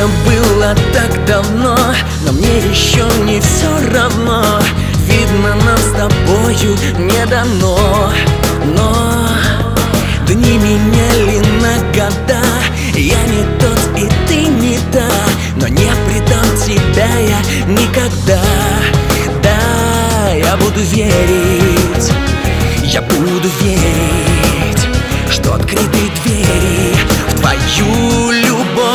Это было так давно, но мне еще не все равно. Видно, нам с тобою не дано. Но дни меняли на года. Я не тот и ты не та, но не предам тебя я никогда. Да, я буду верить, я буду верить, что открыты двери в твою любовь.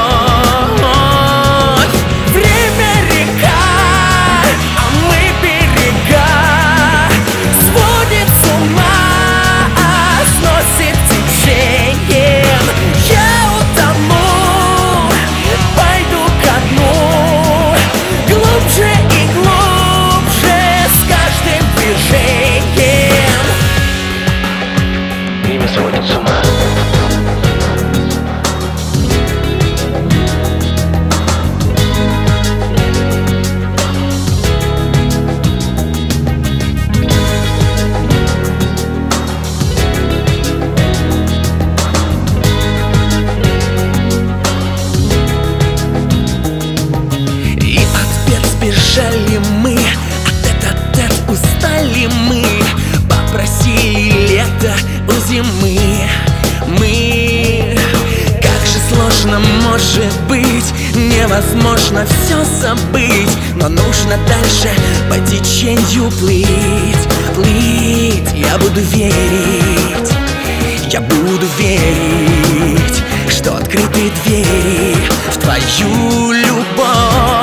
Время река, а мы берега, сводит с ума, сносит течением. Я утону, пойду ко дну, глубже и глубже с каждым движением. Время сводит с ума. Бежали мы, от тет-а-тет устали мы, попросили лето у зимы. Мы, как же сложно может быть, невозможно все забыть, но нужно дальше по течению плыть, плыть. Я буду верить, я буду верить, что открыты двери в твою любовь.